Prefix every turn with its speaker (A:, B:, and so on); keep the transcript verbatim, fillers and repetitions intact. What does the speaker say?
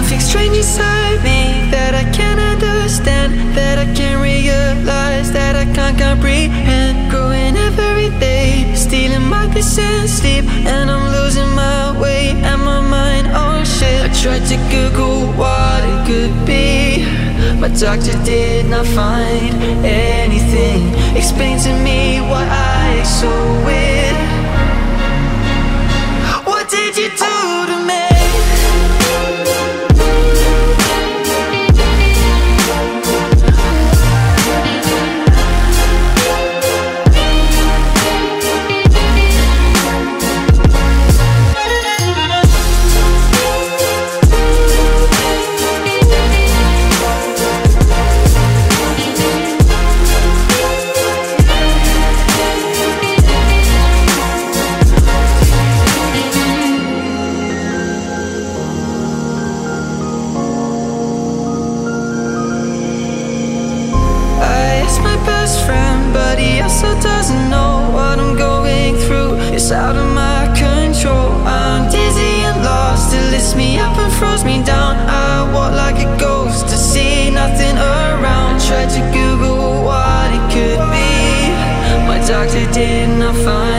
A: Something strange inside me that I can't understand, that I can't realize, that I can't comprehend. Growing every day, stealing my peace and sleep, and I'm losing my way and my mind, oh shit. I tried to Google what it could be, my doctor did not find anything. Explain to me why I act so weird. What did you do to me? Doesn't know what I'm going through. It's out of my control. I'm dizzy and lost. It lifts me up and throws me down. I walk like a ghost to see nothing around. Tried to Google what it could be, my doctor did not find